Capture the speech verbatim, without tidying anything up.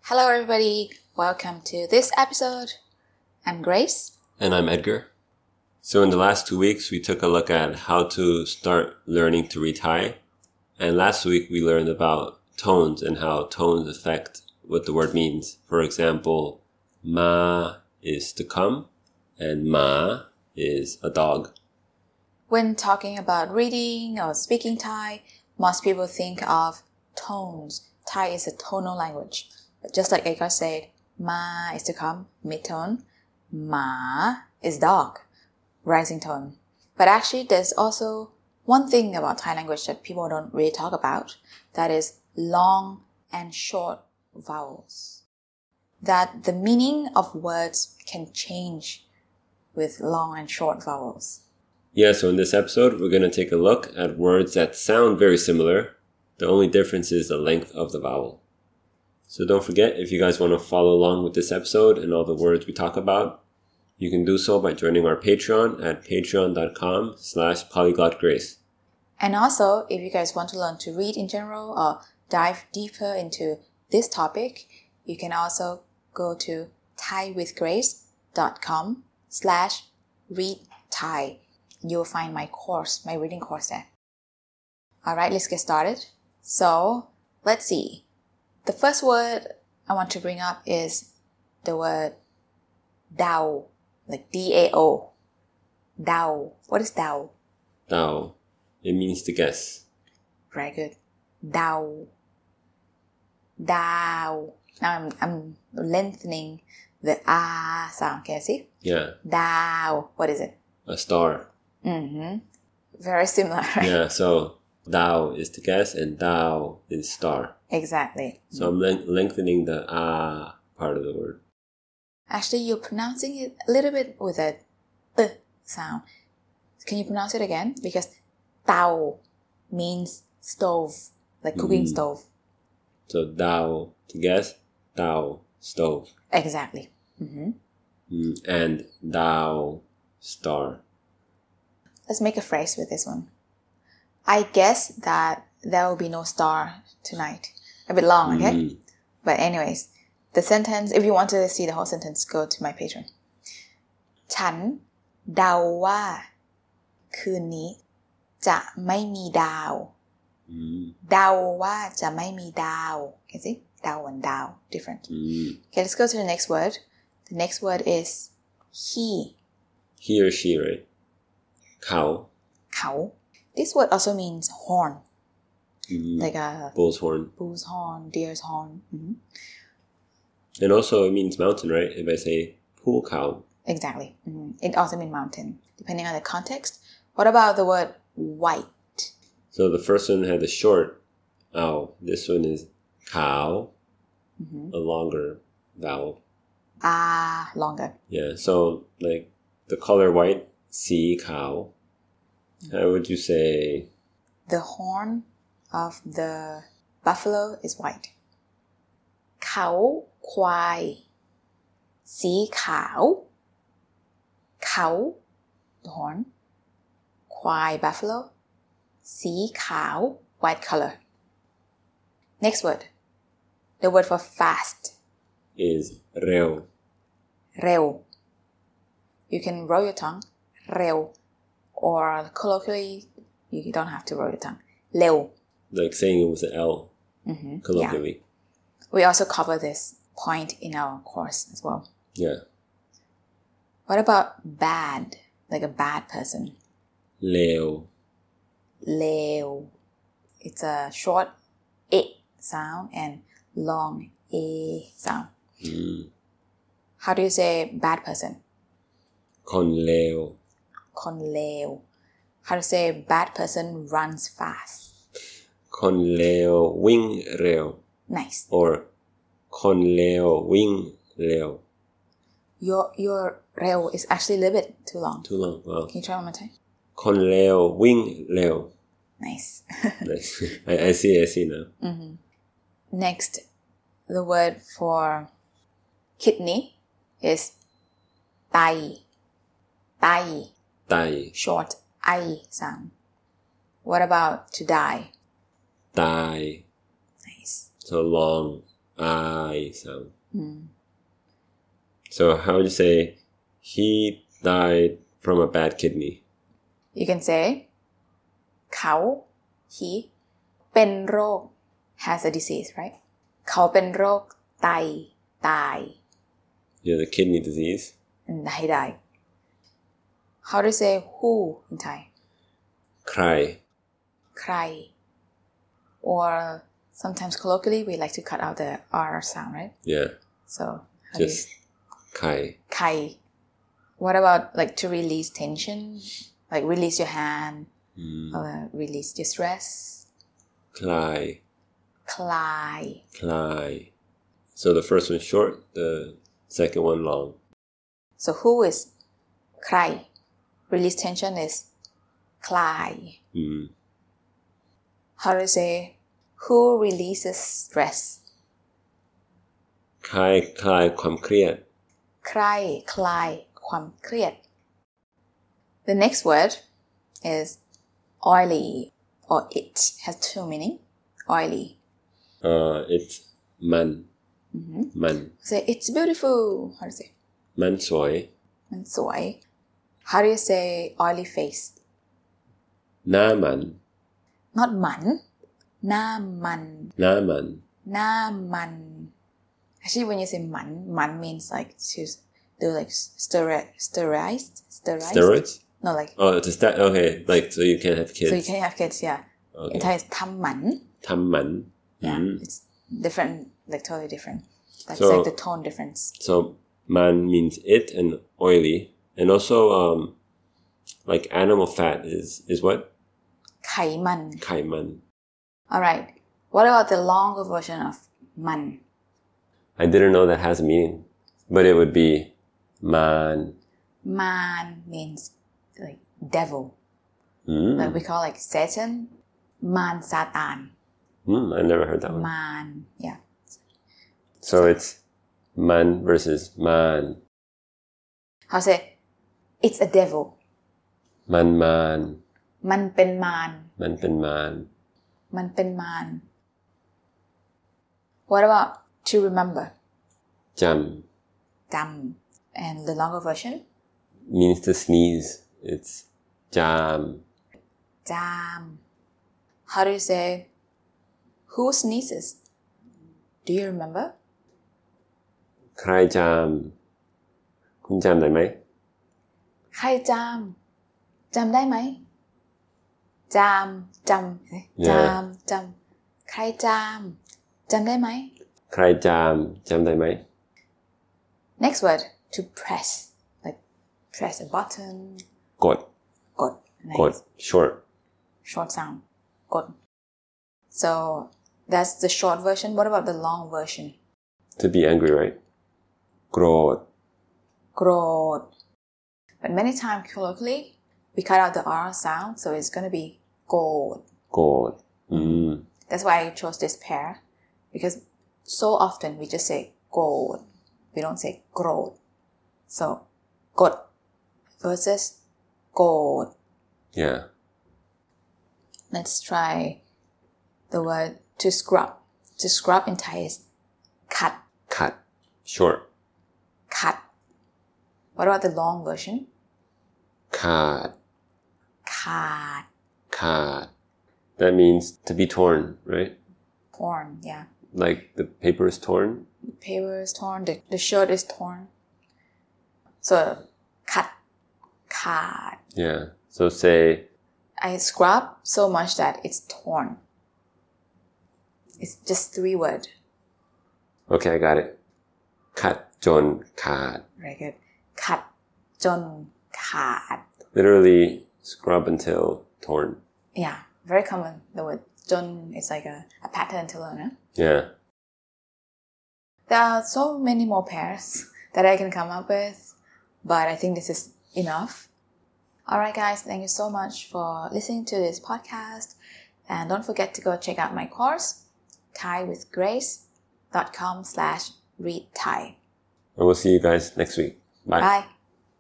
Hello everybody, welcome to this episode. I'm Grace. And I'm Edgar. So in the last two weeks, we took a look at how to start learning to read Thai. And last week, we learned about tones and how tones affect what the word means. For example, ma is to come and ma is a dog. When talking about reading or speaking Thai, most people think of tones. Thai is a tonal language. But just like Edgar said, ma is to come, mid-tone. Ma is dog, rising tone. But actually, there's also one thing about Thai language that people don't really talk about. That is long and short vowels. That the meaning of words can change with long and short vowels. Yeah, so in this episode, we're going to take a look at words that sound very similar. The only difference is the length of the vowel. So don't forget, if you guys want to follow along with this episode and all the words we talk about, you can do so by joining our Patreon at patreon.com slash polyglotgrace. And also, if you guys want to learn to read in general or dive deeper into this topic, you can also go to thaivithgrace.com slash read Thai. You'll find my course, my reading course there. Alright, let's get started. So, let's see. The first word I want to bring up is the word Dao, like D A O. Dao. What is Dao? Dao. It means to guess. Very good. Dao. Dao. Now I'm, I'm lengthening the ah sound. Can you see? Yeah. Dao. What is it? A star. Mm-hmm. Very similar, right? Yeah, so Dao is to guess and Dao is star. Exactly. So I'm len- lengthening the ah part of the word. Actually, you're pronouncing it a little bit with a t sound. Can you pronounce it again? Because Dao means stove, like cooking Mm. stove. So Dao to guess, Dao stove. Exactly. Mm-hmm. Mm, and Dao star. Let's make a phrase with this one. I guess that there will be no star tonight. A bit long, okay? Mm. But anyways, the sentence, if you want to see the whole sentence, go to my Patreon. ฉันเดาว่าคืนนี้จะไม่มีดาว Mm. เดาว่าจะไม่มีดาว Can you see? เดา and ดาว different. Mm. Okay, let's go to the next word. The next word is he. He or she, right? Cow. เขา This word also means horn. Mm. Like a Bull's horn. bull's horn, deer's horn. Mhm. And also it means mountain, right? If I say pool cow. Exactly. Mhm. It also means mountain, depending on the context. What about the word white? So the first one had the short ow. This one is cow, Mhm. a longer vowel. Ah, longer. Yeah, so like the color white, see cow. How would you say? The horn of the buffalo is white. เขาควายสีขาวเขา the horn ควาย buffalo สีขาว white color. Next word. The word for fast. Is reo. เร็ว You can roll your tongue เร็ว or colloquially you don't have to roll your tongue เร็ว Like saying it with an L, mm-hmm. colloquially. Yeah. We also cover this point in our course as well. Yeah. What about bad? Like a bad person. Leo. เลว It's a short e sound and long a sound. Mm. How do you say bad person? Con leo. คนเลว How to say bad person runs fast? Con leo wing reo. Nice. Or con leo wing leo. Your your reo is actually a little bit too long. Too long. Wow. Can you try one more time? Con leo wing leo. Nice. Nice. I, I see, I see now. Mm-hmm. Next, the word for kidney is ไต ไต Tai. Short I sound. What about to die? Die. Nice. So long I sound. Mm. So how would you say he died from a bad kidney? You can say เขา he เป็นโรค has a disease, right? เขาเป็นโรคไตตาย Yeah, the kidney disease. and ให้ได้ How do you say who in Thai? ใครใคร or sometimes colloquially we like to cut out the R sound, right? Yeah. So how Just ใคร do you ใคร What about like to release tension? Like release your hand mm. or release your stress? คลายคลายคลาย So the first one short, the second one long. So who is ใคร Release tension is คลาย Mm. How do you say who releases stress? คลายคลายความเครียดใครคลายความเครียด The next word is oily or it has two meaning. Oily. Uh, it's มัน Mm-hmm. มัน Say it's beautiful. How do you say? มันสวยมันสวย How do you say oily face? หน้ามัน Not มันหน้ามันหน้ามันหน้ามัน Actually, when you say มัน มัน means like to do like steri- sterilized, sterilized. Steroids? No, like Oh, it's a stat. Okay, like so you can't have kids. so you can have kids. Yeah. Okay. In Thai, it's ทำหมันทำมัน Yeah, Mm. it's different, like totally different. That's So- like the tone difference. So man means it and oily, and also um, like animal fat is is what ไขมันไขมัน All right. What about the longer version of มัน I didn't know that has a meaning, but it would be man. Man means like devil. Mm. Like we call like Satan. Man Satan. Mm, I never heard that one. Man. Yeah. So it's man versus man. How say? It's a devil. Man man. มันเป็นมาร Man เป็นมารมันเป็นมาร What about to remember? จจำ And the longer version? ำ means to sneeze. It's จามจาม How do you say who sneezes? Do you remember? ใครจาม คุณจำได้ไหมใครจามจำได้ไหมจามจำจามจำใครจามจำได้ไหมใครจามจำได้ไหม Next word to press like press a button กดกด Nice. กด short Short sound กด So that's the short version. What about the long version? to be angry right โกรธโกรธ But many times colloquially we cut out the R sound, so it's gonna be โกรธโกรธ mm. That's why I chose this pair because so often we just say โกรธ we don't say โกรธ So กด versus โกรธ yeah Let's try the word to scrub. To scrub in Thai is ขัด cut short ขัด What about the long version? ขาดขาดขาด that means to be torn right torn, yeah. like the paper is torn The paper is torn, the, the shirt is torn. So ขัด ขาด yeah so say I scrub so much that it's torn. It's just three words. okay I got it ขัดจนขาด Very good. ขัดจนขาด literally scrub until torn Yeah, very common. The word จน is like a, a pattern to learn. Huh? yeah There are so many more pairs that I can come up with, but I think this is enough. Alright guys, thank you so much for listening to this podcast. And don't forget to go check out my course, thai with grace dot com slash read Thai. and we'll see you guys next week bye Bye.